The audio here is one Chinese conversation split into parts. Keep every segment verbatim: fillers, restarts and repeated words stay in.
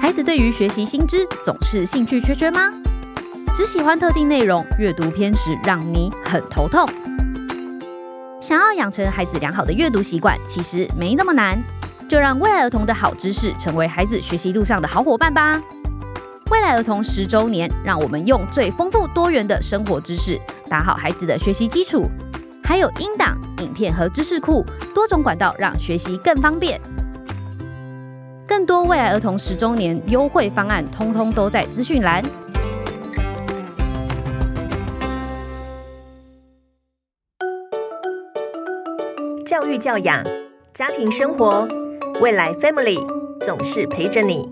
孩子对于学习新知总是兴趣缺缺吗？只喜欢特定内容，阅读偏食让你很头痛。想要养成孩子良好的阅读习惯，其实没那么难，就让未来儿童的好知识成为孩子学习路上的好伙伴吧。未来儿童十周年，让我们用最丰富多元的生活知识，打好孩子的学习基础，还有音档、影片和知识库，多种管道让学习更方便。更多未来儿童十周年优惠方案，通通都在资讯栏。 教育教养、家庭生活，未来 Family 总是陪着你。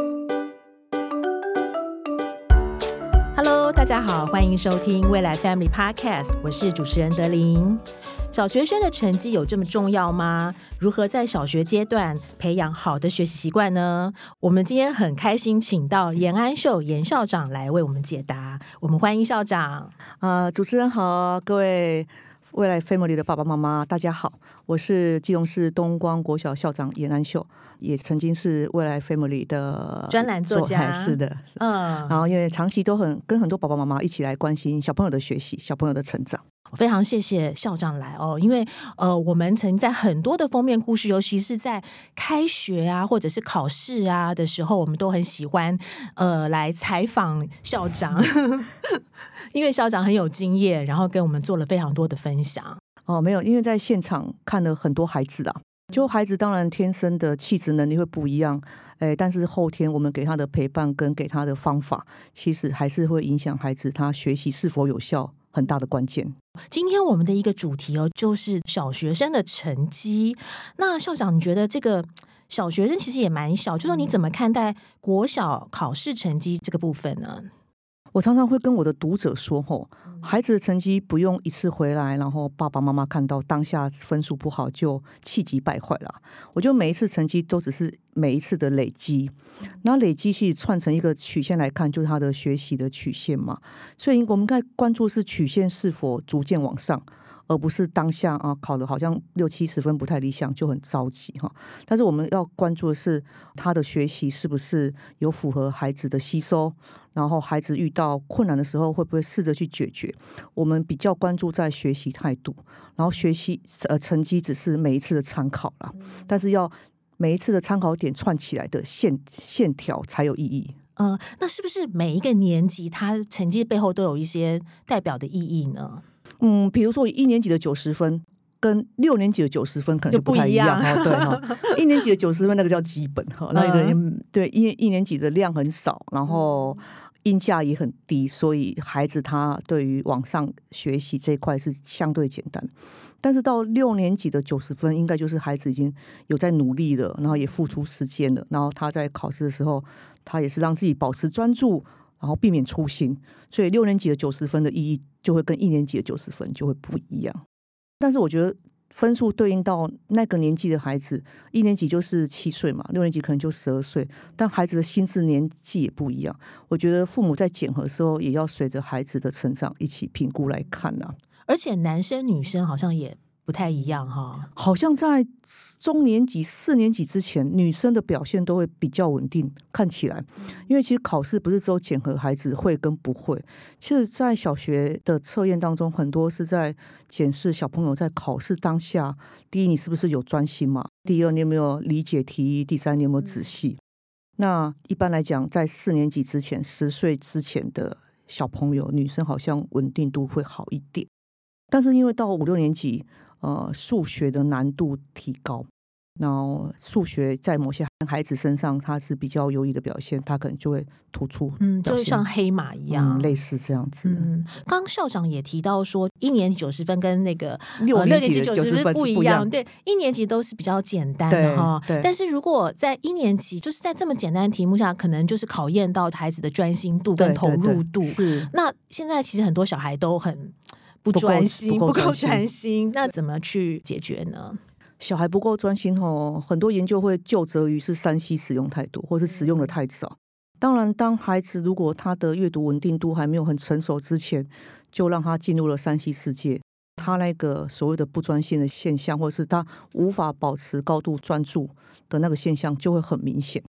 Hello， 大家好，欢迎收听未来 Family Podcast， 我是主持人德琳。小学生的成绩有这么重要吗？如何在小学阶段培养好的学习习惯呢？我们今天很开心请到颜安秀颜校长来为我们解答。我们欢迎校长。 呃、主持人好，各位未来 Family 的爸爸妈妈大家好，我是基隆市东光国小校长颜安秀，也曾经是未来 Family 的专栏作家。 是的， 嗯， 然后因为长期都很跟很多爸爸妈妈一起来关心小朋友的学习，小朋友的成长。 我非常谢谢校长来哦，因为呃，我们曾在很多的封面故事，尤其是在开学啊，或者是考试啊的时候，我们都很喜欢呃来采访校长，因为校长很有经验，然后跟我们做了非常多的分享。 哦，没有，因为在现场看了很多孩子啦，就孩子当然天生的气质能力会不一样，哎，但是后天我们给他的陪伴跟给他的方法，其实还是会影响孩子他学习是否有效很大的关键。 今天我们的一个主题哦，就是小学生的成绩。那校长，你觉得这个小学生其实也蛮小，就说你怎么看待国小考试成绩这个部分呢？ 我常常会跟我的读者说，吼，孩子的成绩不用一次回来，然后爸爸妈妈看到当下分数不好就气急败坏了。我觉得每一次成绩都只是每一次的累积，然后累积是串成一个曲线来看，就是他的学习的曲线嘛。所以我们应该关注是曲线是否逐渐往上，而不是当下啊考的好像六七十分不太理想就很着急哈。但是我们要关注的是他的学习是不是有符合孩子的吸收，然后孩子遇到困难的时候会不会试着去解决。我们比较关注在学习态度，然后学习呃成绩只是每一次的参考啦，但是要每一次的参考点串起来的线线条才有意义。 呃，那是不是每一个年级它成绩背后都有一些代表的意义呢？ 嗯，比如说一年级的九十分跟六年级的九十分可能就不太一样， 就不一样对哈。一年级的九十分那个叫基本哈，那个、嗯、对，因为一年级的量很少，然后音价也很低，所以孩子他对于往上学习这一块是相对简单。但是到六年级的九十分，应该就是孩子已经有在努力了，然后也付出时间了，然后他在考试的时候，他也是让自己保持专注，然后避免粗心，所以六年级的九十分的意义就会跟一年级的九十分就会不一样。但是我觉得分数对应到那个年纪的孩子，一年级就是七岁嘛，六年级可能就十二岁，但孩子的心智年纪也不一样。我觉得父母在检核的时候，也要随着孩子的成长一起评估来看啊。 而且男生女生好像也不太一样哈， 好像在中年级、四年级之前，女生的表现都会比较稳定，看起来，因为其实考试不是只有检核孩子会跟不会，其实在小学的测验当中，很多是在检视小朋友在考试当下，第一你是不是有专心嘛，第二你有没有理解题意，第三你有没有仔细。那一般来讲，在四年级之前、十岁之前的小朋友，女生好像稳定度会好一点，但是因为到五六年级。呃，数学的难度提高，然后数学在某些孩子身上，他是比较优异的表现，他可能就会突出， 嗯，就像黑马一样， 嗯、类似这样子。 嗯，刚刚校长也提到说，一年级九十分跟那个六年级九十分不一样，对，一年级都是比较简单的哈。但是如果在一年级，就是在这么简单的题目下，可能就是考验到孩子的专心度跟投入度。 对对对，是。 那现在其实很多小孩都很不专心，不够专心，那怎么去解决呢？ 小孩不够专心哦，很多研究会究责于是 三 C 使用太多，或是使用的太少。当然，当孩子如果他的阅读稳定度还没有很成熟之前，就让他进入了 三 C 世界，他那个所谓的不专心的现象，或是他无法保持高度专注的那个现象，就会很明显。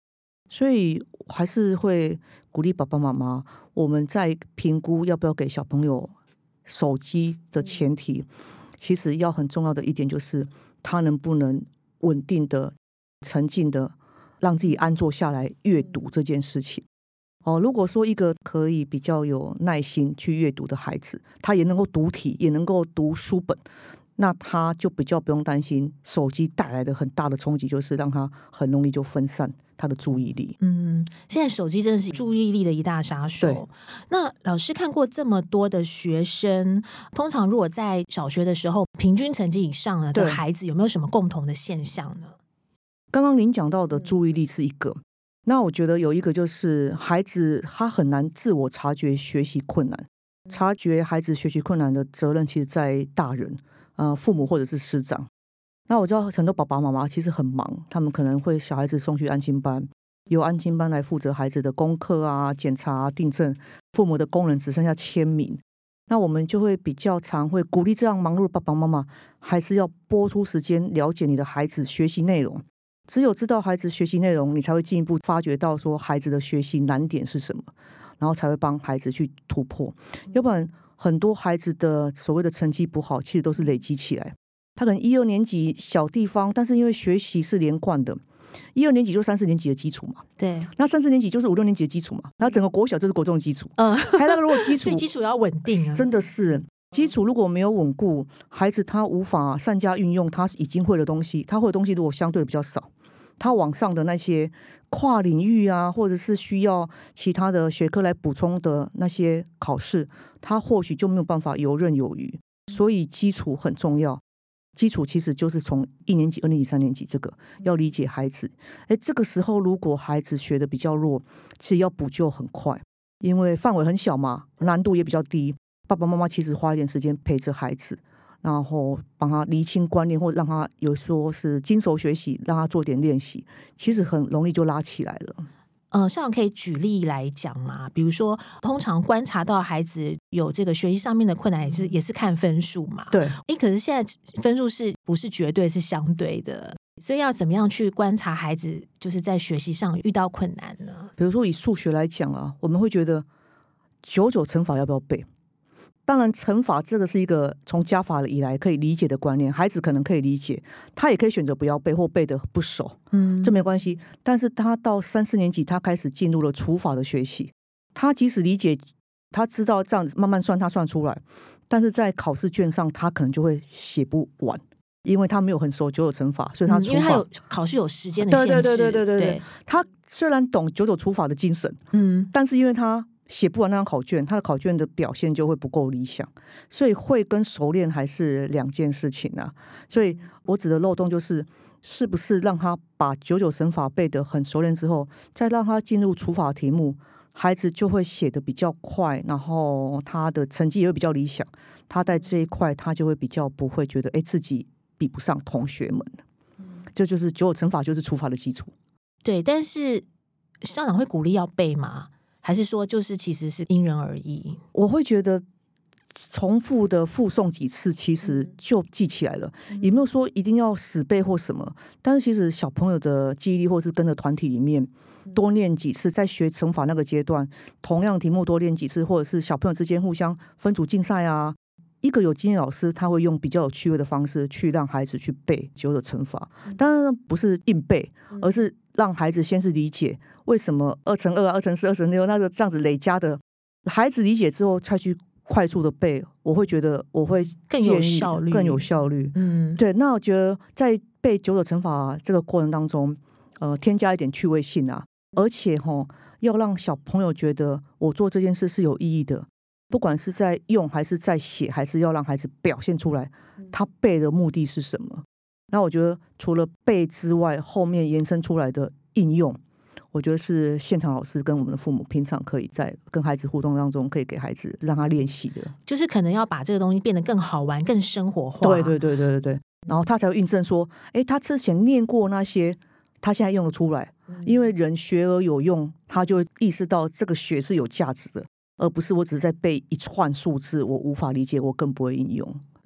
所以还是会鼓励爸爸妈妈，我们在评估要不要给小朋友手机的前提，其实要很重要的一点就是他能不能稳定的、沉静的让自己安坐下来阅读这件事情。哦，如果说一个可以比较有耐心去阅读的孩子，他也能够读题，也能够读书本，那他就比较不用担心手机带来的很大的冲击，就是让他很容易就分散他的注意力。 嗯，现在手机真的是注意力的一大杀手。那老师看过这么多的学生，通常如果在小学的时候平均成绩以上的孩子，有没有什么共同的现象呢？ 刚刚您讲到的注意力是一个，那我觉得有一个就是孩子他很难自我察觉学习困难，察觉孩子学习困难的责任其实在大人，呃，父母或者是师长。那我知道很多爸爸妈妈其实很忙，他们可能会小孩子送去安亲班，由安亲班来负责孩子的功课啊、检查啊、订正，父母的功能只剩下签名。那我们就会比较常会鼓励这样忙碌的爸爸妈妈，还是要拨出时间了解你的孩子学习内容。只有知道孩子学习内容，你才会进一步发觉到说孩子的学习难点是什么，然后才会帮孩子去突破。要不然很多孩子的所谓的成绩不好，其实都是累积起来。他可能一二年级小地方，但是因为学习是连贯的，一二年级就三四年级的基础嘛， 对， 那三四年级就是五六年级的基础嘛，然后整个国小就是国中的基础。嗯，还有那个如果基础， 所以基础要稳定啊， 真的是基础如果没有稳固，孩子他无法善加运用他已经会的东西，他会的东西如果相对比较少，他往上的那些跨领域啊，或者是需要其他的学科来补充的那些考试，他或许就没有办法游刃有余。所以基础很重要，基础其实就是从一年级、二年级、三年级这个要理解孩子。哎，这个时候如果孩子学的比较弱，其实要补救很快，因为范围很小嘛，难度也比较低。爸爸妈妈其实花一点时间陪着孩子，然后帮他厘清观念，或者让他有说是精熟学习，让他做点练习，其实很容易就拉起来了。 呃，校长可以举例来讲嘛？比如说，通常观察到孩子有这个学习上面的困难，也是也是看分数嘛。 对， 哎，可是现在分数是不是绝对是相对的？所以要怎么样去观察孩子就是在学习上遇到困难呢？ 比如说以数学来讲啊，我们会觉得九九乘法要不要背？当然乘法这个是一个从加法以来可以理解的观念，孩子可能可以理解，他也可以选择不要背或背得不熟，嗯，这没关系。但是他到三四年级，他开始进入了除法的学习，他即使理解，他知道这样子慢慢算他算出来，但是在考试卷上他可能就会写不完，因为他没有很熟九九乘法，所以他除法、嗯、 因为他有考试有时间的限制， 对对对对对 对, 对，他虽然懂九九除法的精神，嗯，但是因为他写不完那张考卷，他的考卷的表现就会不够理想，所以会跟熟练还是两件事情啊。所以我指的漏洞就是，是不是让他把九九乘法背得很熟练之后，再让他进入除法题目，孩子就会写得比较快，然后他的成绩也会比较理想。他在这一块，他就会比较不会觉得哎自己比不上同学们。这就是九九乘法就是除法的基础。 对，但是校长会鼓励要背吗？还是说就是其实是因人而异？我会觉得重复的复诵几次其实就记起来了，也没有说一定要死背或什么，但是其实小朋友的记忆力或是跟着团体里面多练几次，在学乘法那个阶段同样题目多练几次，或者是小朋友之间互相分组竞赛啊，一个有经验老师他会用比较有趣味的方式去让孩子去背九九乘法，当然不是硬背，而是让孩子先是理解为什么二乘二、二乘四、二乘六那个这样子累加的，孩子理解之后再去快速的背，我会觉得我会更有效率， 更有效率。嗯，对。那我觉得在背九九乘法这个过程当中，呃，添加一点趣味性啊，而且哈，要让小朋友觉得我做这件事是有意义的，不管是在用还是在写，还是要让孩子表现出来，他背的目的是什么？那我觉得除了背之外，后面延伸出来的应用，我觉得是现场老师跟我们的父母平常可以在跟孩子互动当中，可以给孩子让他练习的， 就是可能要把这个东西变得更好玩、更生活化。 对对对对对对，然后他才会印证说，哎，他之前念过那些，他现在用得出来，因为人学而有用，他就会意识到这个学是有价值的，而不是我只是在背一串数字，我无法理解，我更不会应用。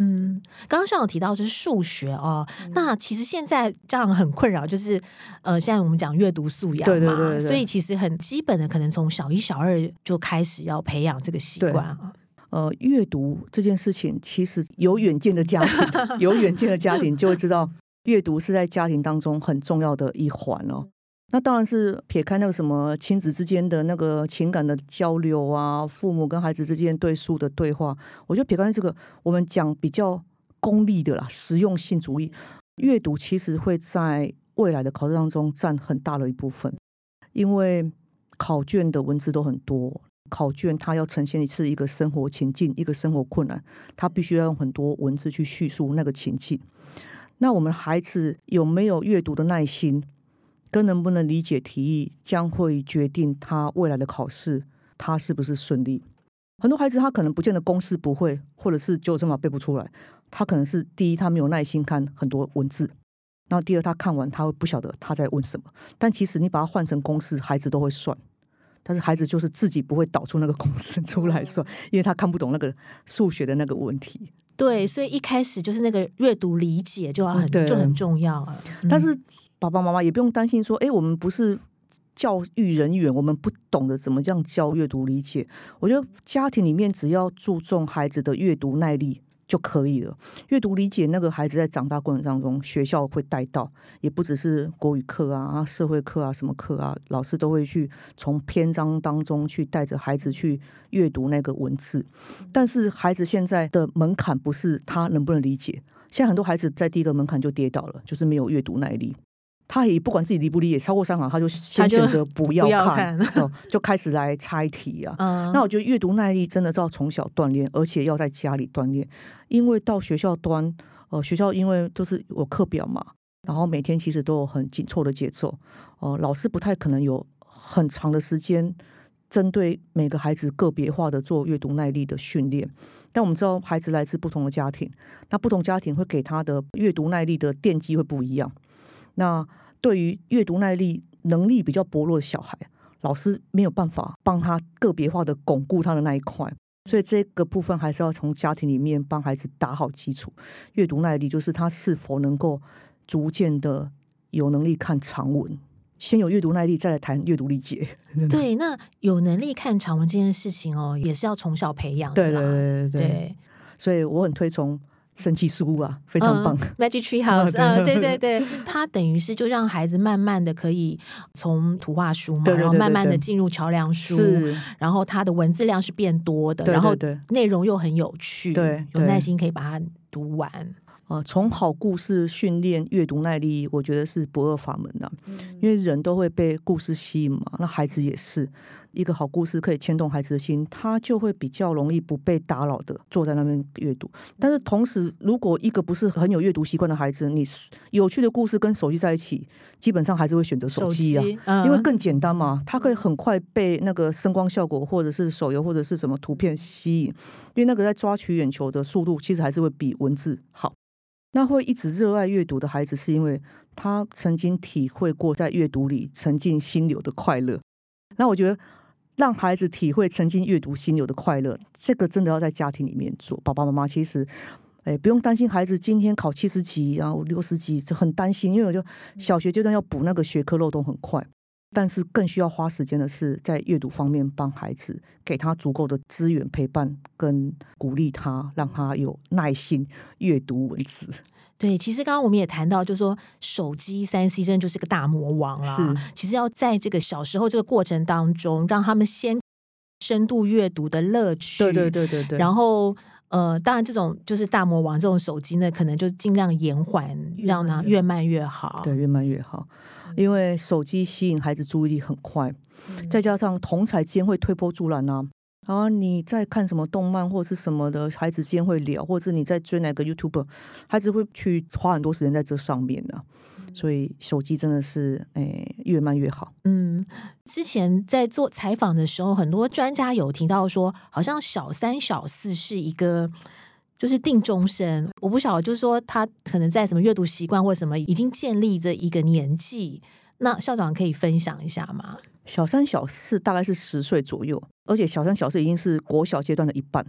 嗯，刚刚校长提到这是数学哦，嗯、那其实现在家长很困扰，就是呃，现在我们讲阅读素养嘛， 对对对对， 所以其实很基本的，可能从小一、小二就开始要培养这个习惯啊。 呃，阅读这件事情，其实有远见的家庭，有远见的家庭就会知道，阅读是在家庭当中很重要的一环哦。那当然是撇开那个什么亲子之间的那个情感的交流啊，父母跟孩子之间对书的对话，我觉得撇开这个，我们讲比较功利的啦，实用性主义，阅读其实会在未来的考试当中占很大的一部分，因为考卷的文字都很多，考卷它要呈现一次一个生活情境，一个生活困难，它必须要用很多文字去叙述那个情境。那我们孩子有没有阅读的耐心，跟能不能理解题意，将会决定他未来的考试他是不是顺利。很多孩子他可能不见得公式不会，或者是九九乘法背不出来，他可能是第一他没有耐心看很多文字，然后第二他看完他会不晓得他在问什么。但其实你把它换成公式，孩子都会算，但是孩子就是自己不会导出那个公式出来算，因为他看不懂那个数学的那个问题。 对，所以一开始就是那个阅读理解就要很就很重要了。 嗯、但是爸爸妈妈也不用担心说，哎，我们不是教育人员，我们不懂得怎么样教阅读理解。我觉得家庭里面只要注重孩子的阅读耐力就可以了。阅读理解那个孩子在长大过程当中，学校会带到，也不只是国语课啊、社会课啊、什么课啊，老师都会去从篇章当中去带着孩子去阅读那个文字。但是孩子现在的门槛不是他能不能理解，现在很多孩子在第一个门槛就跌倒了，就是没有阅读耐力。他也不管自己理不理解，超过三行他就先选择不要看，要看就开始来猜题啊。嗯、那我觉得阅读耐力真的是要从小锻炼，而且要在家里锻炼，因为到学校端，呃，学校因为都是有课表嘛，然后每天其实都有很紧凑的节奏，呃，老师不太可能有很长的时间针对每个孩子个别化的做阅读耐力的训练。但我们知道孩子来自不同的家庭，那不同家庭会给他的阅读耐力的奠基会不一样。那对于阅读耐力能力比较薄弱的小孩，老师没有办法帮他个别化的巩固他的那一块，所以这个部分还是要从家庭里面帮孩子打好基础。阅读耐力就是他是否能够逐渐的有能力看长文，先有阅读耐力再来谈阅读理解。 对，那有能力看长文这件事情哦，也是要从小培养的啦。 对对对 对, 对，所以我很推崇神奇书屋啊，非常棒。 嗯、Magic Tree House， 呃，对对对，它等于是就让孩子慢慢的可以从图画书嘛，对对对对，然后慢慢的进入桥梁书，然后它的文字量是变多的，对对对，然后内容又很有趣， 对， 有耐心可以把它读完。 呃，从好故事训练阅读耐力，我觉得是不二法门啊。嗯、因为人都会被故事吸引嘛，那孩子也是。一个好故事可以牵动孩子的心，他就会比较容易不被打扰的坐在那边阅读。但是同时，如果一个不是很有阅读习惯的孩子，你有趣的故事跟手机在一起，基本上还是会选择手机啊，嗯、因为更简单嘛，他可以很快被那个声光效果或者是手游或者是什么图片吸引，因为那个在抓取眼球的速度其实还是会比文字好。那会一直热爱阅读的孩子，是因为他曾经体会过在阅读里沉浸心流的快乐。那我觉得让孩子体会沉浸阅读心流的快乐，这个真的要在家庭里面做。爸爸妈妈其实哎，不用担心孩子今天考七十级然后六十级，就很担心，因为我就小学阶段要补那个学科漏洞很快，但是更需要花时间的是在阅读方面帮孩子，给他足够的资源陪伴跟鼓励他，让他有耐心阅读文字。 对，其实刚刚我们也谈到，就是说手机三 C 真的就是个大魔王啦。是，其实要在这个小时候这个过程当中，让他们先深度阅读的乐趣。 对对对对对。 然后呃，当然这种就是大魔王这种手机呢，可能就尽量延缓，让它越慢越好。 对，越慢越好，因为手机吸引孩子注意力很快，嗯、再加上同侪间会推波助澜啊。然后你在看什么动漫或者是什么的，孩子之间会聊，或者你在追哪个 YouTuber， 孩子会去花很多时间在这上面的、啊。所以手机真的是诶越慢越好。 嗯，之前在做采访的时候，很多专家有提到说，好像小三小四是一个就是定终身，我不晓得，就是说他可能在什么阅读习惯或什么已经建立着一个年纪，那校长可以分享一下吗？ 小三小四大概是十岁左右，而且小三小四已经是国小阶段的一半，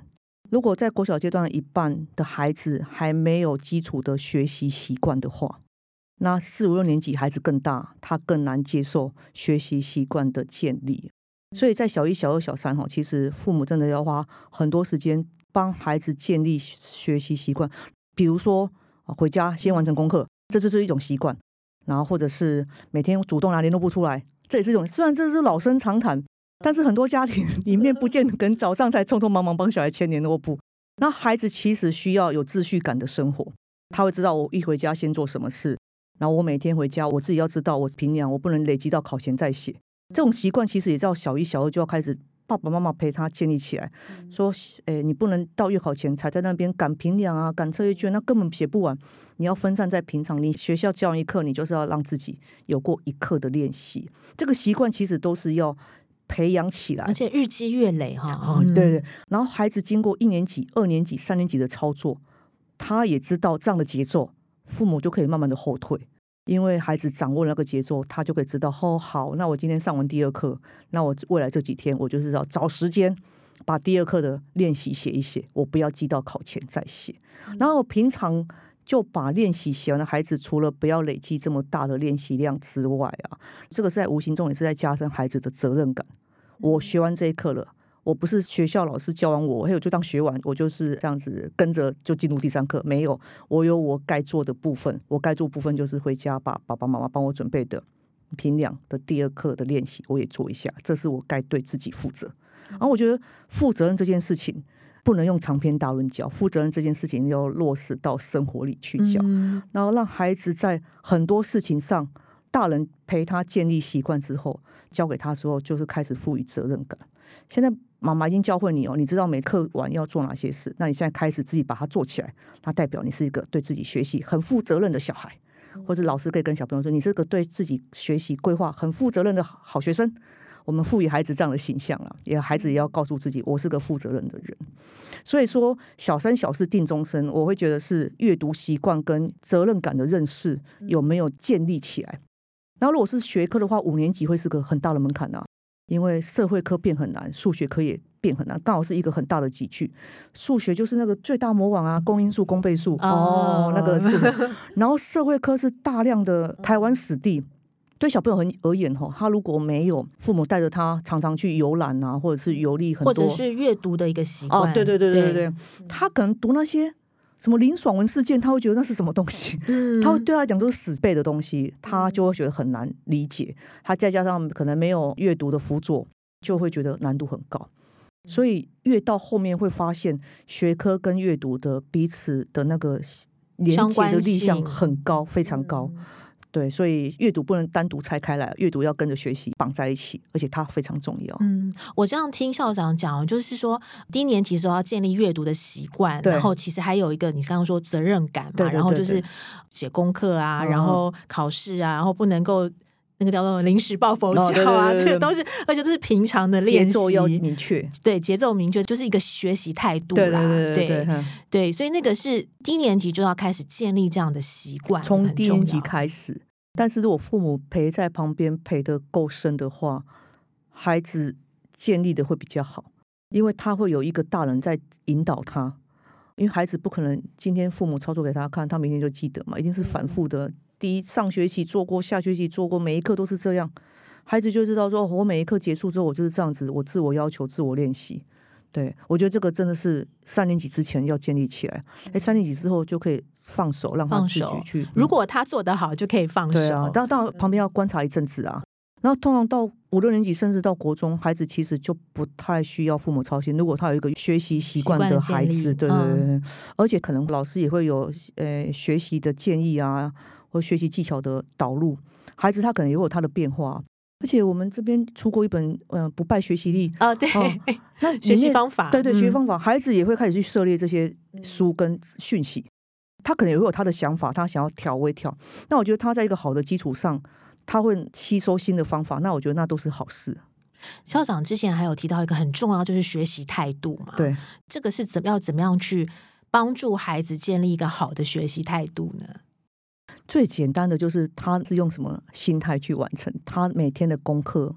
如果在国小阶段一半的孩子还没有基础的学习习惯的话，那四五六年级孩子更大，他更难接受学习习惯的建立。所以在小一、小二、小三，其实父母真的要花很多时间帮孩子建立学习习惯。比如说回家先完成功课，这就是一种习惯。然后或者是每天主动拿联络簿出来，这也是一种，虽然这是老生常谈，但是很多家庭里面不见得可能早上才匆匆忙忙帮小孩签联络簿。那孩子其实需要有秩序感的生活，他会知道我一回家先做什么事，然后我每天回家我自己要知道我评量，我不能累积到考前再写。这种习惯其实也到小一小二就要开始爸爸妈妈陪他建立起来，说诶，你不能到月考前才在那边赶评量啊，赶测验卷，那根本写不完。你要分散在平常，你学校教一课，你就是要让自己有过一课的练习。这个习惯其实都是要培养起来， 而且日积月累哈、 哦嗯。对对。然后孩子经过一年级、二年级、三年级的操作，他也知道这样的节奏，父母就可以慢慢的后退。因为孩子掌握那个节奏，他就可以知道哦，好，那我今天上完第二课，那我未来这几天我就是要找时间把第二课的练习写一写，我不要记到考前再写。然后平常就把练习写完的孩子，除了不要累积这么大的练习量之外啊，这个是在无形中也是在加深孩子的责任感。我学完这一课了，我不是学校老师教完我，嘿，我就当学完，我就是这样子跟着就进入第三课。没有，我有我该做的部分，我该做部分就是回家把爸爸妈妈帮我准备的评量的第二课的练习我也做一下，这是我该对自己负责。然后我觉得负责任这件事情不能用长篇大论教，负责任这件事情要落实到生活里去教、嗯、然后让孩子在很多事情上，大人陪他建立习惯之后，交给他的时候就是开始赋予责任感。现在妈妈已经教会你哦，你知道每课完要做哪些事，那你现在开始自己把它做起来，那代表你是一个对自己学习很负责任的小孩。或者老师可以跟小朋友说，你是个对自己学习规划很负责任的好学生。我们赋予孩子这样的形象啊，也孩子也要告诉自己，我是个负责任的人。所以说，小三小四定终身，我会觉得是阅读习惯跟责任感的认识有没有建立起来。然后如果是学科的话，五年级会是个很大的门槛啊，因为社会科变很难，数学科也变很难，刚好是一个很大的集聚。数学就是那个最大魔王啊，公因数、公倍数，哦，那个是。然后社会科是大量的台湾史地。对小朋友而言，他如果没有父母带着他常常去游览啊，或者是游历很多， 或者是阅读的一个习惯， 哦，对对对对对，他可能读那些什么林爽文事件，他会觉得那是什么东西，嗯、他会对他来讲都是死背的东西，他就会觉得很难理解。他再加上可能没有阅读的辅佐，就会觉得难度很高。所以越到后面会发现，学科跟阅读的彼此的那个连接的力量很高，非常高。嗯，对，所以阅读不能单独拆开来，阅读要跟着学习绑在一起，而且它非常重要。 嗯，我这样听校长讲，就是说低年级时候要建立阅读的习惯，然后其实还有一个你刚刚说责任感嘛， 对对对对， 然后就是写功课啊，嗯、然后考试啊，然后不能够那个叫做临时抱佛脚啊，哦、对对对对，这个都是，而且这是平常的练习， 节奏要明确， 对，节奏明确就是一个学习态度啦， 对对对 对, 对, 对, 对，所以那个是低年级就要开始建立这样的习惯， 从低年级开始。但是如果父母陪在旁边陪得够深的话，孩子建立的会比较好，因为他会有一个大人在引导他。因为孩子不可能今天父母操作给他看，他明天就记得嘛，一定是反复的。第一，上学期做过，下学期做过，每一课都是这样，孩子就知道说，我每一课结束之后，我就是这样子，我自我要求、自我练习。对，我觉得这个真的是三年级之前要建立起来，哎，三年级之后就可以放手，让他自己去。嗯、 如果他做得好，就可以放手。 对啊，当当然旁边要观察一阵子啊。然后通常到五六年级，甚至到国中，孩子其实就不太需要父母操心。如果他有一个学习习惯的孩子，对对对，嗯、而且可能老师也会有呃学习的建议啊，或学习技巧的导入，孩子他可能也有他的变化。而且我们这边出过一本呃不败学习力啊，对，哦、那学习方法， 对对，学习方法，嗯、孩子也会开始去涉猎这些书跟讯息，他可能也会有他的想法，他想要调微调。那我觉得他在一个好的基础上，他会吸收新的方法，那我觉得那都是好事。 校长之前还有提到一个很重要，就是学习态度嘛， 对， 这个是怎么要怎么样去帮助孩子建立一个好的学习态度呢？ 最简单的就是他是用什么心态去完成他每天的功课，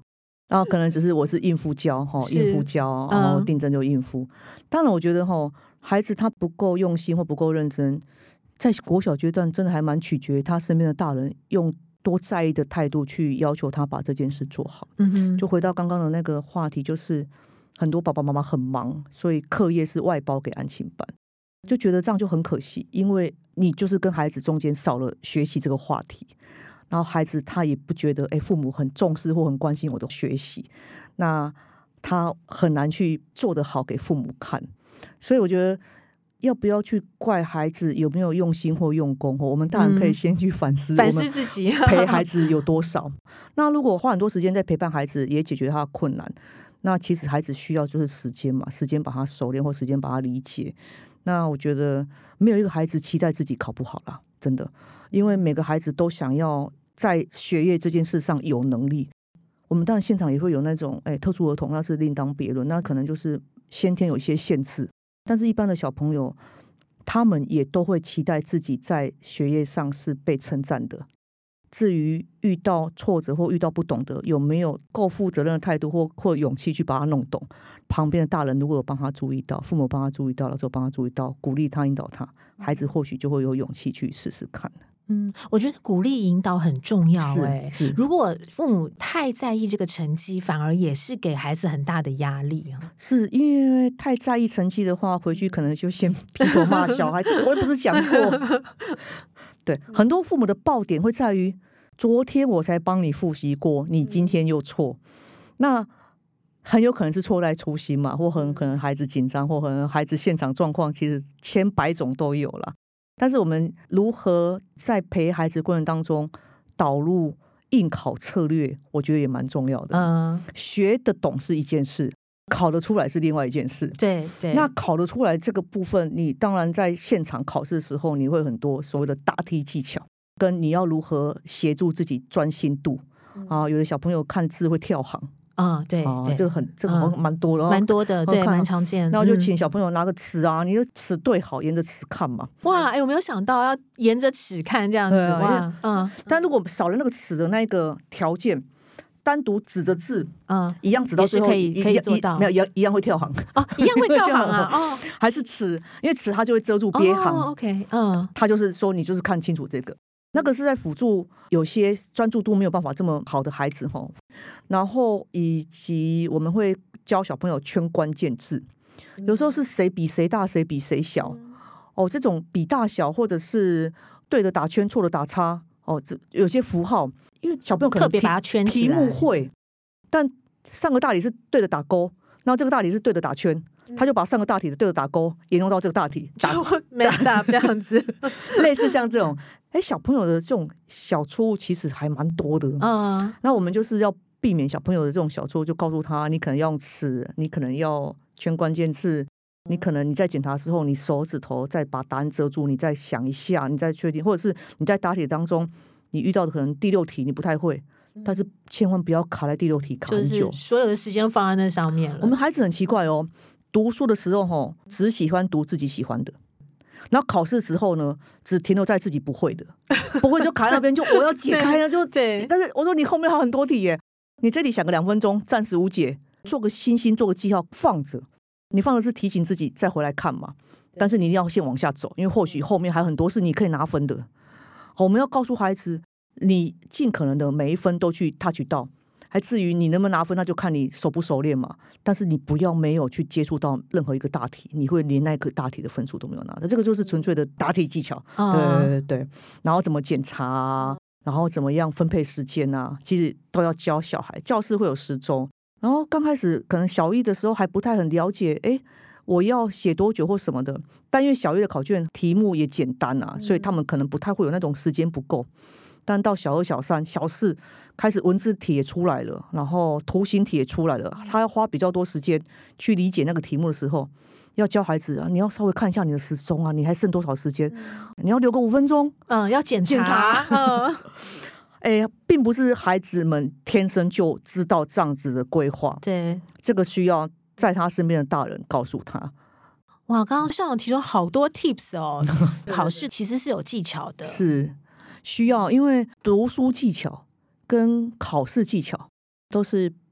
然后可能只是我是应付教哈，应付教，然后订正就应付。嗯、当然，我觉得哈，孩子他不够用心或不够认真，在国小阶段真的还蛮取决他身边的大人用多在意的态度去要求他把这件事做好。嗯哼，就回到刚刚的那个话题，就是很多爸爸妈妈很忙，所以课业是外包给安亲班，就觉得这样就很可惜，因为你就是跟孩子中间少了学习这个话题。然后孩子他也不觉得哎，父母很重视或很关心我的学习，那他很难去做得好给父母看。所以我觉得要不要去怪孩子有没有用心或用功，我们当然可以先去反思、嗯、 反思自己陪孩子有多少。那如果花很多时间在陪伴孩子也解决他的困难，那其实孩子需要就是时间嘛，时间把他熟练或时间把他理解。那我觉得没有一个孩子期待自己考不好啦，真的，因为每个孩子都想要在学业这件事上有能力。我们当然现场也会有那种哎特殊儿童，那是另当别论，那可能就是先天有一些限制。但是一般的小朋友，他们也都会期待自己在学业上是被称赞的。至于遇到挫折或遇到不懂的，有没有够负责任的态度或或勇气去把它弄懂，旁边的大人如果有帮他注意到，父母帮他注意到，老师帮他注意到，鼓励他引导他，孩子或许就会有勇气去试试看。 嗯，我觉得鼓励引导很重要哎、 欸。 如果父母太在意这个成绩，反而也是给孩子很大的压力啊。 是因为太在意成绩的话，回去可能就先劈头骂小孩子。我也不是讲过，对，很多父母的爆点会在于昨天我才帮你复习过，你今天又错，那很有可能是错在粗心嘛，或很可能孩子紧张，或可能孩子现场状况，其实千百种都有啦。但是我们如何在陪孩子过程当中导入应考策略，我觉得也蛮重要的。嗯，学得懂是一件事，考得出来是另外一件事。 对对。那考得出来这个部分，你当然在现场考试的时候，你会很多所谓的答题技巧，跟你要如何协助自己专心度、嗯、啊。有的小朋友看字会跳行。 啊、哦，对， 啊，这个很，这个好像蛮多的， 蛮、嗯、多的，对，蛮常见。 然后就请小朋友拿个尺啊，嗯、你就尺对好，沿着尺看嘛。 哇，哎，我没有想到要沿着尺看这样子，啊、哇，嗯。 但如果少了那个尺的那个条件，单独指着字，嗯，一样指到最后， 也是可以可以做到， 没有一样一样会跳行哦，一样会跳行啊，哦， 还是尺，因为尺它就会遮住别行、 哦、，OK， 嗯， 它就是说你就是看清楚这个。那个是在辅助有些专注度没有办法这么好的孩子，然后以及我们会教小朋友圈关键字，有时候是谁比谁大，谁比谁小，哦，这种比大小或者是对的打圈，错的打叉，哦，有些符号，因为小朋友可能特别把它圈起来， 题目会，但上个大题是对的打勾，然后这个大题是对的打圈。他就把上个大题的对着打勾沿用到这个大题， 就 mess up 这样子类似像这种哎，小朋友的这种小错误其实还蛮多的。嗯，那我们就是要避免小朋友的这种小错误，就告诉他你可能要用尺，你可能要圈关键字，你可能你在检查的时候你手指头再把答案遮住，你再想一下，你再确定，或者是你在答题当中你遇到的可能第六题你不太会，但是千万不要卡在第六题卡很久， 就是所有的时间放在那上面了。 我们孩子很奇怪哦，读书的时候吼，只喜欢读自己喜欢的，然后考试的时候呢，只停留在自己不会的，不会就卡在那边，就我要解开了就对。但是我说你后面还有很多题耶，你这里想个两分钟，暂时无解，做个星星，做个记号，放着。你放的是提醒自己再回来看嘛，但是你一定要先往下走，因为或许后面还有很多是你可以拿分的。好，我们要告诉孩子，你尽可能的每一分都去 touch 到。还至于你能不能拿分，那就看你熟不熟练嘛。但是你不要没有去接触到任何一个大题，你会连那个大题的分数都没有拿到。这个就是纯粹的答题技巧，嗯、对对对。然后怎么检查啊，然后怎么样分配时间啊，其实都要教小孩。教室会有时钟，然后刚开始可能小一的时候还不太很了解，哎，我要写多久或什么的。但因为小一的考卷题目也简单啊，所以他们可能不太会有那种时间不够。但到小二、小三、小四开始文字题也出来了，然后图形题也出来了，他要花比较多时间去理解那个题目的时候，要教孩子啊，你要稍微看一下你的时钟啊，你还剩多少时间？嗯、你要留个五分钟， 嗯，要检查。检查嗯， 哎，并不是孩子们天生就知道这样子的规划， 对， 这个需要在他身边的大人告诉他。 哇，刚刚校长提出好多 tips 哦，考试其实是有技巧的， 是。需要，因为读书技巧跟考试技巧都是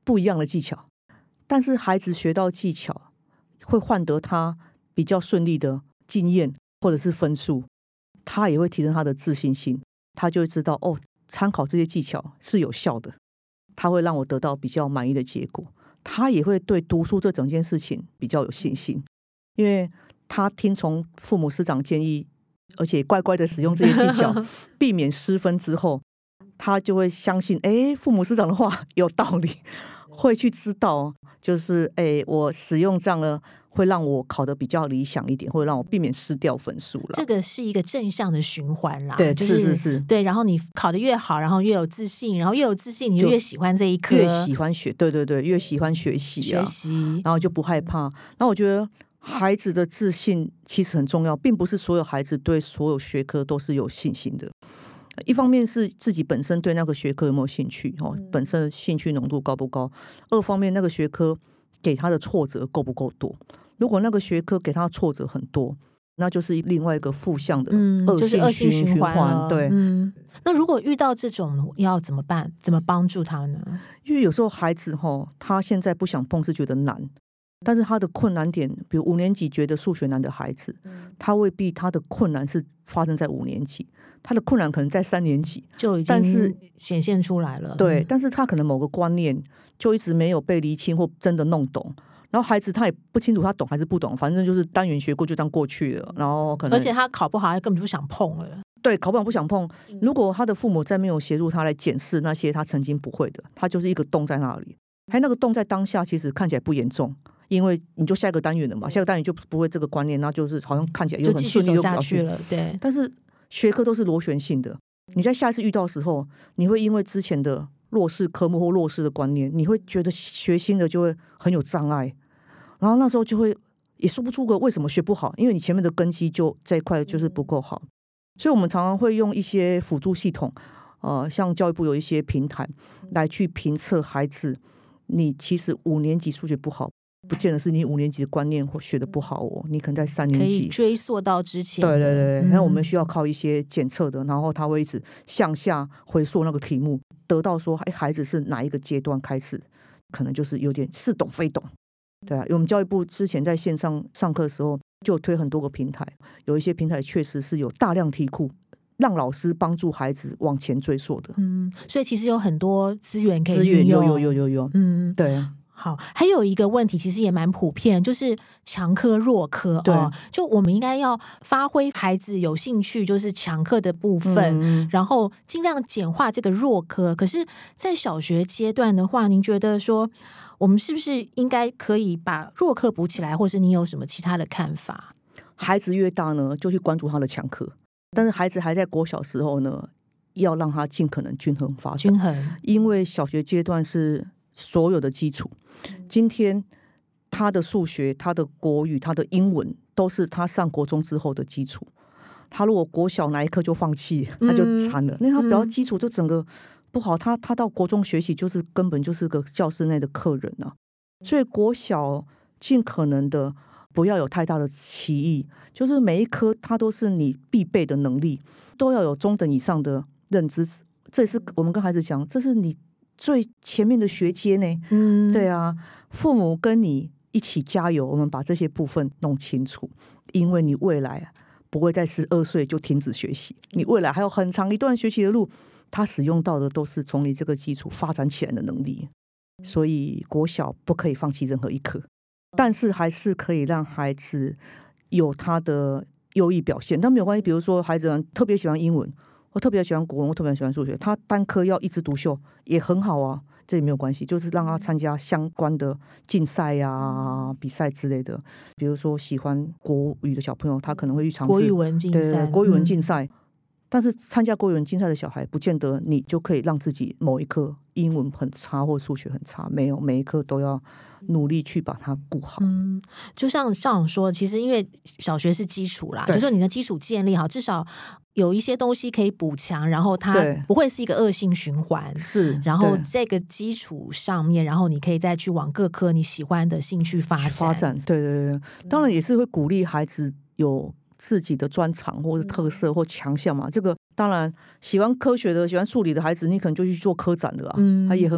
不一样的技巧，但是孩子学到技巧会换得他比较顺利的经验或者是分数，他也会提升他的自信心，他就会知道哦，参考这些技巧是有效的，他会让我得到比较满意的结果，他也会对读书这整件事情比较有信心，因为他听从父母师长建议，而且乖乖的使用这些技巧避免失分之后，他就会相信哎，父母师长的话有道理，会去知道就是哎，我使用这样的会让我考得比较理想一点，会让我避免失掉分数了。 这个是一个正向的循环啦， 对， 就是是是是， 对。然后你考得越好，然后越有自信，然后越有自信，你就越喜欢这一科， 越喜欢学，对对对，越喜欢学习、啊， 学习， 然后就不害怕。那我觉得孩子的自信其实很重要，并不是所有孩子对所有学科都是有信心的。一方面是自己本身对那个学科有没有兴趣，哦，本身的兴趣浓度高不高；二方面那个学科给他的挫折够不够多。如果那个学科给他挫折很多，那就是另外一个负向的恶性循环。嗯，就是恶性循环。对， 嗯。那如果遇到这种要怎么办？怎么帮助他呢？ 因为有时候孩子哈，他现在不想碰是觉得难，但是他的困难点，比如五年级觉得数学难的孩子，他未必他的困难是发生在五年级，他的困难可能在三年级就已经显现出来了。 对，但是他可能某个观念就一直没有被厘清或真的弄懂。然后孩子他也不清楚他懂还是不懂，反正就是单元学过就这样过去了，然后可能而且他考不好他根本就不想碰了。 对，考不好不想碰。如果他的父母再没有协助他来检视那些他曾经不会的，他就是一个洞在那里，还那个洞在当下其实看起来不严重，因为你就下一个单元了嘛，下一个单元就不会这个观念，那就是好像看起来又很顺利就继续走下去了。对， 但是学科都是螺旋性的，你在下一次遇到的时候，你会因为之前的弱势科目或弱势的观念，你会觉得学新的就会很有障碍，然后那时候就会也说不出个为什么学不好，因为你前面的根基就这一块就是不够好。所以我们常常会用一些辅助系统，呃，像教育部有一些平台来去评测孩子，你其实五年级数学不好，不见得是你五年级的观念或学的不好哦，你可能在三年级可以追溯到之前的。 对对对， 嗯， 那我们需要靠一些检测的，然后他会一直向下回溯那个题目，得到说，哎，孩子是哪一个阶段开始，可能就是有点似懂非懂。对啊，因为我们教育部之前在线上上课的时候，就有推很多个平台，有一些平台确实是有大量题库，让老师帮助孩子往前追溯的。 嗯，所以其实有很多资源可以资源， 运用， 有有有有有，嗯，对。 好，还有一个问题其实也蛮普遍，就是强科弱科哦。就我们应该要发挥孩子有兴趣就是强科的部分，嗯，然后尽量简化这个弱科。可是在小学阶段的话，您觉得说我们是不是应该可以把弱科补起来，或是你有什么其他的看法？ 孩子越大呢，就去关注他的强科，但是孩子还在国小时候呢，要让他尽可能均衡发展。 均衡，因为小学阶段是所有的基础，今天他的数学、他的国语、他的英文都是他上国中之后的基础。他如果国小哪一科就放弃，那就惨了，因为他比较基础就整个不好，他他到国中学习就是根本就是个教室内的客人啊。所以国小尽可能的不要有太大的歧义，就是每一科它都是你必备的能力，都要有中等以上的认知。这也是我们跟孩子讲，这是你最前面的学阶呢，嗯，对啊，父母跟你一起加油，我们把这些部分弄清楚，因为你未来不会在十二岁就停止学习，你未来还有很长一段学习的路，他使用到的都是从你这个基础发展起来的能力，所以国小不可以放弃任何一科，但是还是可以让孩子有他的优异表现，但没有关系，比如说孩子特别喜欢英文，我特别喜欢国文，我特别喜欢数学，他单科要一枝独秀也很好啊，这也没有关系，就是让他参加相关的竞赛啊、比赛之类的。比如说喜欢国语的小朋友，他可能会去尝试国语文竞赛， 国语文竞赛。嗯，但是参加国语文竞赛的小孩，不见得你就可以让自己某一科英文很差或数学很差，没有，每一科都要努力去把它顾好。嗯， 就像校长说，其实因为小学是基础啦，就说你的基础建立好，至少有一些东西可以补强，然后它不会是一个恶性循环。 是， 然后这个基础上面，然后你可以再去往各科你喜欢的兴趣发展。 发展，对对对，当然也是会鼓励孩子有自己的专长或者特色或强项嘛，这个当然喜欢科学的、喜欢数理的孩子，你可能就去做科展的啊，嗯，也很好。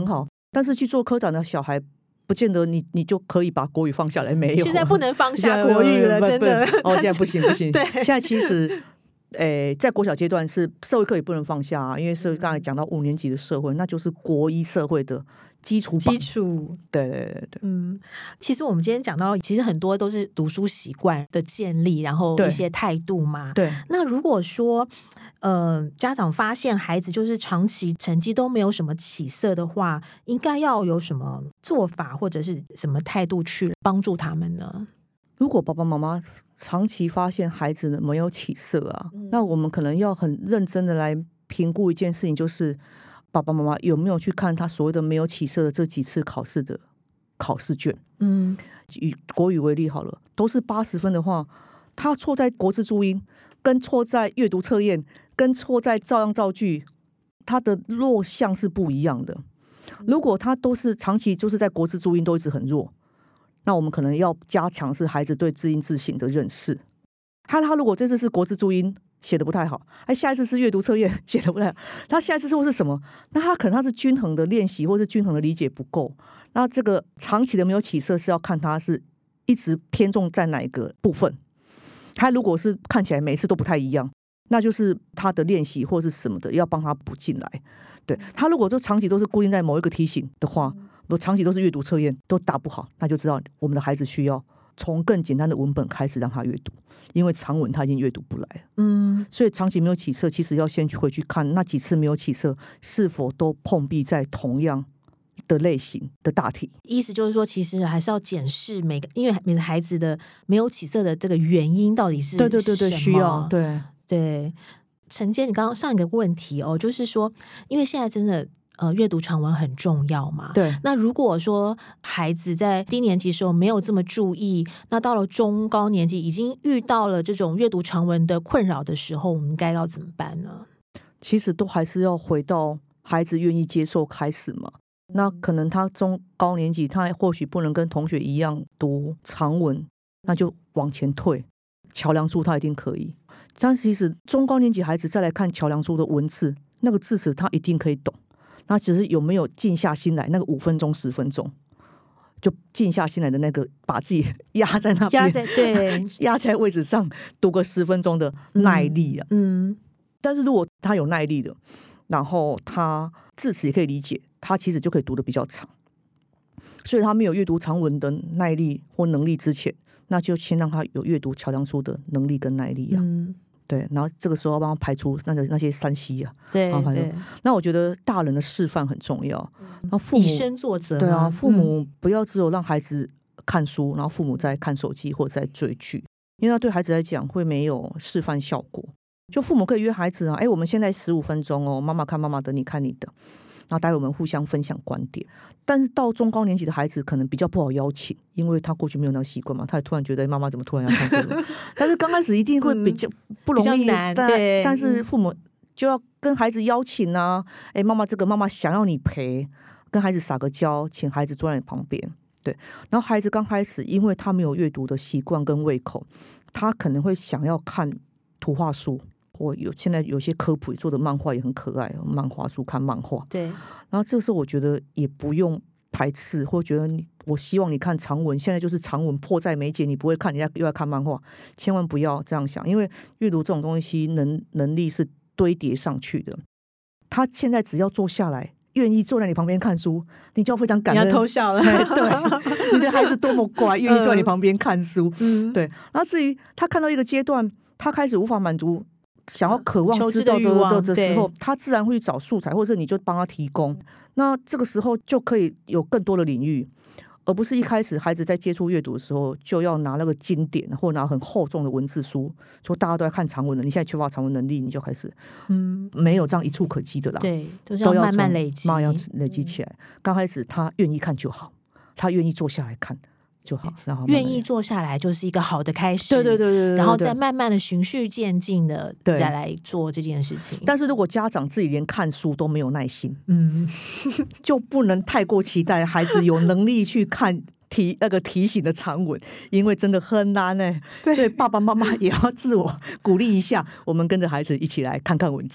但是去做科展的小孩不见得你你就可以把国语放下来，没有， 现在不能放下国语了，真的。 哦，现在不行不行。 对， 现在其实，诶，在国小阶段是社会课也不能放下啊，因为是刚才讲到五年级的社会，那就是国一社会的基础基础。 对对对对， 嗯，其实我们今天讲到，其实很多都是读书习惯的建立，然后一些态度嘛。 对。 那如果说，呃，家长发现孩子就是长期成绩都没有什么起色的话，应该要有什么做法或者是什么态度去帮助他们呢？ 如果爸爸妈妈长期发现孩子没有起色啊，嗯、那我们可能要很认真的来评估一件事情，就是爸爸妈妈有没有去看他所谓的没有起色的这几次考试的考试卷。嗯，以国语为例好了，都是八十分的话，他错在国字注音，跟错在阅读测验，跟错在照样造句，他的弱项是不一样的。如果他都是长期就是在国字注音都一直很弱，那我们可能要加强是孩子对字音字形的认识。他他如果这次是国字注音写的不太好，哎，下一次是阅读测验写的不太好，他下一次会是什么？那他可能他是均衡的练习，或是均衡的理解不够。那这个长期的没有起色是要看他是一直偏重在哪一个部分。他如果是看起来每次都不太一样，那就是他的练习或是什么的要帮他补进来。对，他如果都长期都是固定在某一个题型的话，如果长期都是阅读测验都答不好，那就知道我们的孩子需要从更简单的文本开始让他阅读，因为长文他已经阅读不来了。嗯，所以长期没有起色，其实要先回去看那几次没有起色是否都碰壁在同样的类型的大题。 意思就是说，其实还是要检视每个，因为每个孩子的没有起色的这个原因到底是什么。 对对对对，需要对对。承接你刚刚上一个问题哦，就是说，因为现在真的呃阅读长文很重要嘛。 对。 那如果说孩子在低年级的时候没有这么注意，那到了中高年级已经遇到了这种阅读长文的困扰的时候，我们该要怎么办呢？ 其实都还是要回到孩子愿意接受开始嘛。那可能他中高年级他或许不能跟同学一样读长文，那就往前退。桥梁书他一定可以，但其实中高年级孩子再来看桥梁书的文字，那个字词他一定可以懂，那只是有没有静下心来，那个五分钟十分钟就静下心来的那个，把自己压在那边， 压在对压在位置上读个十分钟的耐力啊。嗯，嗯但是如果他有耐力的，然后他字词也可以理解，他其实就可以读得比较长。所以他没有阅读长文的耐力或能力之前，那就先让他有阅读桥梁书的能力跟耐力啊。嗯，对，然后这个时候要帮他排除那个那些山西啊。 对对。 那我觉得大人的示范很重要，然后父母以身作则。 对啊，父母不要只有让孩子看书，然后父母在看手机或者在追剧，因为那对孩子来讲会没有示范效果。就父母可以约孩子啊，哎，我们现在十五分钟哦，妈妈看妈妈的，你看你的。然后待会我们互相分享观点，但是到中高年级的孩子可能比较不好邀请，因为他过去没有那个习惯嘛，他也突然觉得妈妈怎么突然要看这个，但是刚开始一定会比较不容易， 嗯、难但对， 但是父母就要跟孩子邀请啊，哎，妈妈这个妈妈想要你陪，跟孩子撒个娇，请孩子坐在你旁边，对，然后孩子刚开始因为他没有阅读的习惯跟胃口，他可能会想要看图画书。或有现在有些科普做的漫画也很可爱，漫画书看漫画。 对， 然后这个时候我觉得也不用排斥，或觉得你我希望你看长文，现在就是长文迫在眉睫，你不会看，你又要看漫画，千万不要这样想，因为阅读这种东西能能力是堆叠上去的。他现在只要坐下来，愿意坐在你旁边看书，你就要非常感恩。 你要偷笑了， 对，你的孩子多么乖，愿意坐在你旁边看书。嗯，对。然后至于他看到一个阶段，他开始无法满足。想要渴望知道 的, 的时候，他自然会去找素材，或者你就帮他提供。那这个时候就可以有更多的领域，而不是一开始孩子在接触阅读的时候就要拿那个经典，或拿很厚重的文字书，说大家都在看长文的，你现在缺乏长文能力，你就开始嗯没有这样一触可及的啦。 对，都要慢慢累积， 慢慢要累积起来。刚开始他愿意看就好，他愿意坐下来看。就好，然后愿意坐下来就是一个好的开始， 对对对 对, 对， 然后再慢慢的循序渐进的再来做这件事情。 但是如果家长自己连看书都没有耐心，嗯，就不能太过期待孩子有能力去看题那个题型的长文，因为真的很难哎、欸，所以爸爸妈妈也要自我鼓励一下，我们跟着孩子一起来看看文字。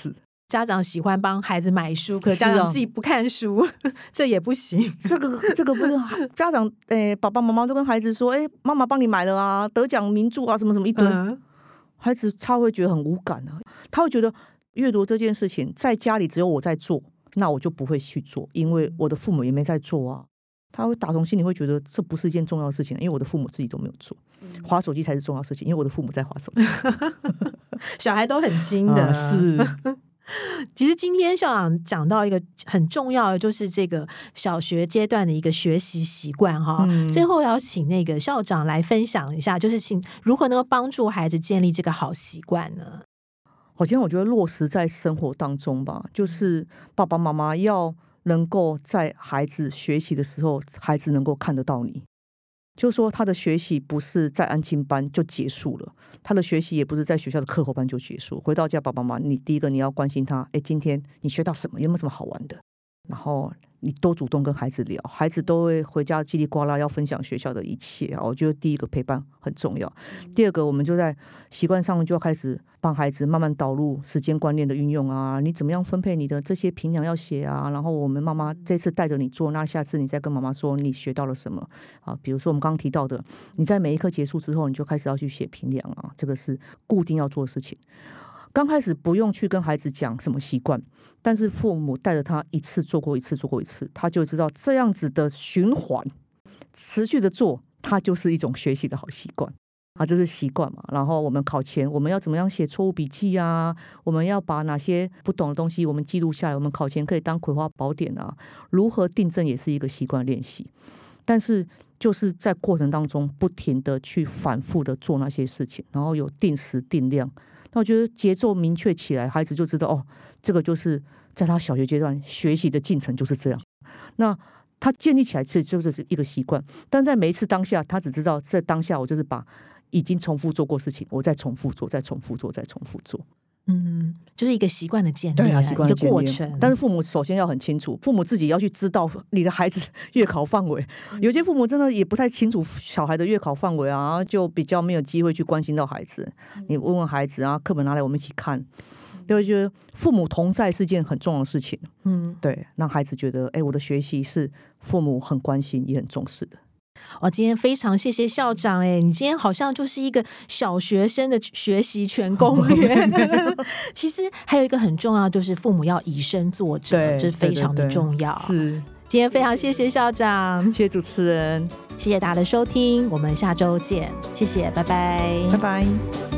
家长喜欢帮孩子买书，可家长自己不看书，啊、这也不行。 这个这个不是家长，诶、欸，爸爸妈妈都跟孩子说，哎、欸，妈妈帮你买了啊，得奖名著啊，什么什么一堆，嗯、孩子他会觉得很无感啊，他会觉得阅读这件事情在家里只有我在做，那我就不会去做，因为我的父母也没在做啊。他会打从心里会觉得这不是一件重要的事情，因为我的父母自己都没有做，滑手机才是重要的事情，因为我的父母在滑手机。 小孩都很精的， 啊、是。 其实今天校长讲到一个很重要的，就是这个小学阶段的一个学习习惯哈。嗯、最后要请那个校长来分享一下，就是请如何能够帮助孩子建立这个好习惯呢？ 好像我觉得落实在生活当中吧，就是爸爸妈妈要能够在孩子学习的时候，孩子能够看得到你。就是说他的学习不是在安亲班就结束了，他的学习也不是在学校的课后班就结束。回到家，爸爸妈妈，你第一个你要关心他，哎，今天你学到什么？有没有什么好玩的？然后你多主动跟孩子聊，孩子都会回家叽里呱啦要分享学校的一切啊。我觉得第一个陪伴很重要，第二个我们就在习惯上就要开始帮孩子慢慢导入时间观念的运用啊，你怎么样分配你的这些评量要写啊，然后我们妈妈这次带着你做，那下次你再跟妈妈说你学到了什么啊。比如说我们刚刚提到的，你在每一课结束之后，你就开始要去写评量啊，这个是固定要做的事情。刚开始不用去跟孩子讲什么习惯，但是父母带着他一次做过一次做过一次，他就知道这样子的循环持续的做，它就是一种学习的好习惯啊，这是习惯嘛。然后我们考前我们要怎么样写错误笔记啊，我们要把哪些不懂的东西我们记录下来，我们考前可以当葵花宝典啊，如何订正也是一个习惯练习。但是就是在过程当中不停的去反复的做那些事情，然后有定时定量，那我觉得节奏明确起来，孩子就知道哦，这个就是在他小学阶段学习的进程就是这样。那他建立起来这就是一个习惯，但在每一次当下，他只知道在当下我就是把已经重复做过事情，我再重复做，再重复做，再重复做。 嗯，就是一个习惯的建立， 对啊，习惯的建立， 一个过程。 但是父母首先要很清楚，父母自己要去知道你的孩子月考范围。有些父母真的也不太清楚小孩的月考范围啊，就比较没有机会去关心到孩子。你问问孩子啊，课本拿来我们一起看，就会觉得父母同在是件很重要的事情。嗯，对，让孩子觉得，哎，我的学习是父母很关心也很重视的。 哦，今天非常谢谢校长哎，你今天好像就是一个小学生的学习全攻略。其实还有一个很重要，就是父母要以身作则，这是非常的重要。 对对对，是， 今天非常谢谢校长， 谢谢主持人， 谢谢大家的收听，我们下周见，谢谢，拜拜， 拜拜。